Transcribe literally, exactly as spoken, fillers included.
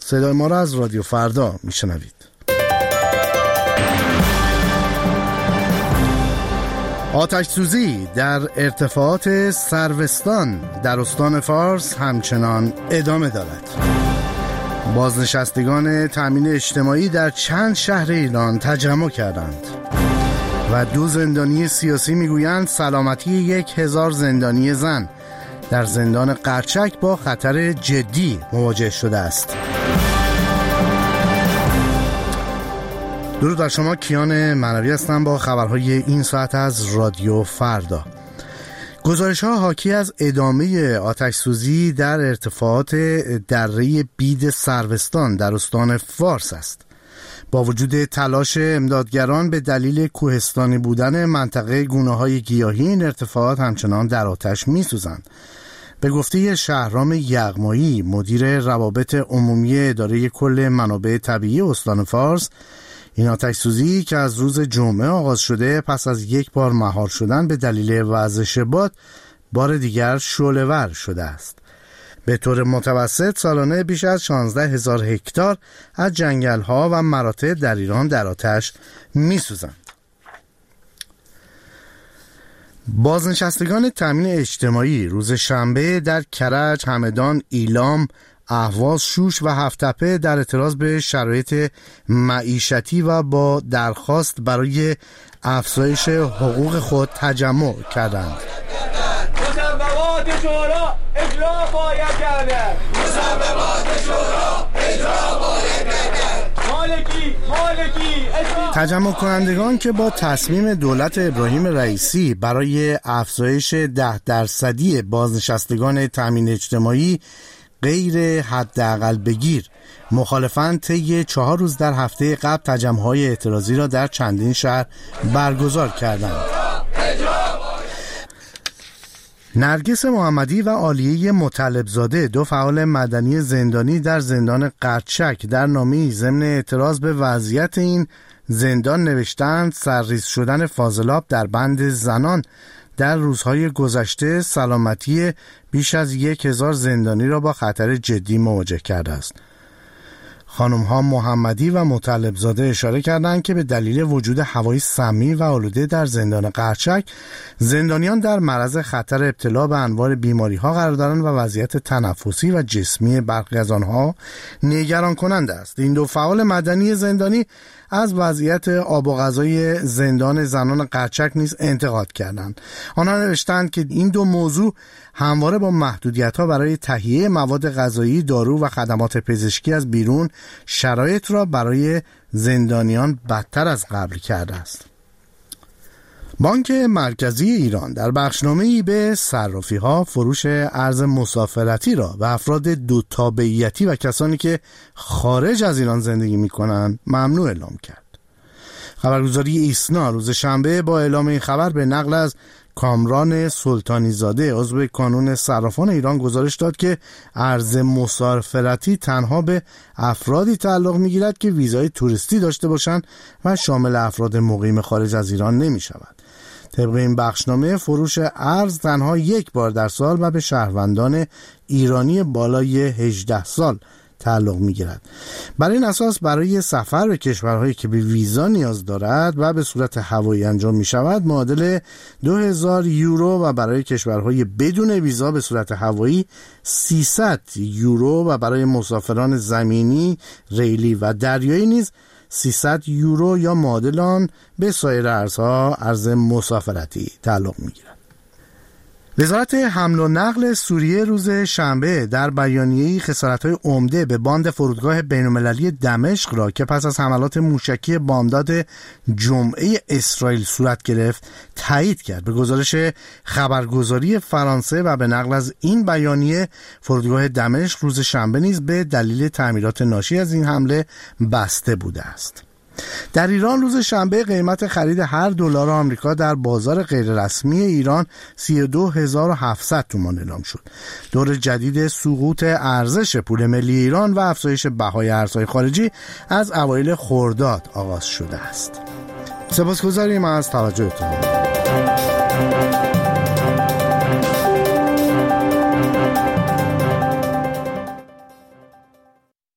صدای ما را از رادیو فردا میشنوید. آتش سوزی در ارتفاعات سروستان در استان فارس همچنان ادامه دارد. بازنشستگان تامین اجتماعی در چند شهر ایران تجمع کردند و دو زندانی سیاسی میگویند سلامتی یک هزار زندانی زن در زندان قرچک با خطر جدی مواجه شده است. درود بر شما، کیان معنوی هستم با خبرهای این ساعت از رادیو فردا. گزارش ها حاکی از ادامه آتش سوزی در ارتفاعات دره بید سروستان در استان فارس است. با وجود تلاش امدادگران به دلیل کوهستانی بودن منطقه گونه‌های گیاهی، این ارتفاعات همچنان در آتش می‌سوزند. به گفته شهرام یغمایی، مدیر روابط عمومی اداره کل منابع طبیعی استان فارس، این آتش سوزی که از روز جمعه آغاز شده پس از یک بار مهار شدن به دلیل وزش باد، بار دیگر شعله‌ور شده است. به طور متوسط سالانه بیش از شانزده هزار هکتار از جنگل‌ها و مراتع در ایران در آتش می‌سوزند. بازنشستگان تامین اجتماعی روز شنبه در کرج، همدان، ایلام، اهواز، شوش و هفت‌تپه در اعتراض به شرایط معیشتی و با درخواست برای افزایش حقوق خود تجمع کردند. مصوبات شورا اجرا باید گردد. مصوبات شورا اجرا باید گردد. مالکی مالکی اجرا. تجمع کنندگان که با تصمیم دولت ابراهیم رئیسی برای افزایش ده درصدی بازنشستگان تامین اجتماعی غیر حداقل بگیر مخالفند، طی چهار روز در هفته قبل تجمع‌های اعتراضی را در چندین شهر برگزار کردند. نرگس محمدی و عالیه مطلبزاده، دو فعال مدنی زندانی در زندان قرچک، در نامه‌ای ضمن اعتراض به وضعیت این زندان نوشتند سرریز شدن فاضلاب در بند زنان در روزهای گذشته سلامتی بیش از یک هزار زندانی را با خطر جدی مواجه کرده است. خانم‌ها محمدی و مطلبزاده اشاره کردند که به دلیل وجود هوای سمی و آلوده در زندان قرچک، زندانیان در معرض خطر ابتلا به انواع بیماری‌ها قرار دارند و وضعیت تنفسی و جسمی برخی از آنها نگران کننده است. این دو فعال مدنی زندانی از وضعیت آب و غذای زندان زنان قرچک نیز انتقاد کردند. آنها نوشتند که این دو موضوع همواره با محدودیت‌ها برای تهیه مواد غذایی، دارو و خدمات پزشکی از بیرون شرایط را برای زندانیان بدتر از قبل کرده است. بانک مرکزی ایران در بخشنامه‌ای به صرافی‌ها فروش ارز مسافرتی را به افراد دو تابعیتی و کسانی که خارج از ایران زندگی می‌کنند ممنوع اعلام کرد. خبرگزاری ایسنا روز شنبه با اعلام این خبر به نقل از کامران سلطانی زاده، عضو کانون صرافان ایران، گزارش داد که ارز مسافرتی تنها به افرادی تعلق می‌گیرد که ویزای توریستی داشته باشند و شامل افراد مقیم خارج از ایران نمی‌شود. طبق این بخشنامه فروش ارز تنها یک بار در سال و به شهروندان ایرانی بالای هجده سال تعلق می‌گیرد. برای این اساس برای سفر به کشورهایی که به ویزا نیاز دارد و به صورت هوایی انجام می‌شود معادل دو هزار یورو و برای کشورهای بدون ویزا به صورت هوایی سیصد یورو و برای مسافران زمینی، ریلی و دریایی نیز سیصد یورو یا معادل آن به سایر ارزها ارز مسافرتی تعلق می‌گیرد. وزارت حمل و نقل سوریه روز شنبه در بیانیه‌ای خسارت‌های عمده به باند فرودگاه بین‌المللی دمشق را که پس از حملات موشکی بامداد جمعه اسرائیل صورت گرفت تایید کرد. به گزارش خبرگزاری فرانسه و به نقل از این بیانیه، فرودگاه دمشق روز شنبه نیز به دلیل تعمیرات ناشی از این حمله بسته بوده است. در ایران روز شنبه قیمت خرید هر دلار آمریکا در بازار غیررسمی ایران سی و دو هزار و هفتصد تومان اعلام شد. دور جدید سقوط ارزش پول ملی ایران و افزایش بهای ارزهای خارجی از اوایل خرداد آغاز شده است. سپاسگزاریم از توجهتون.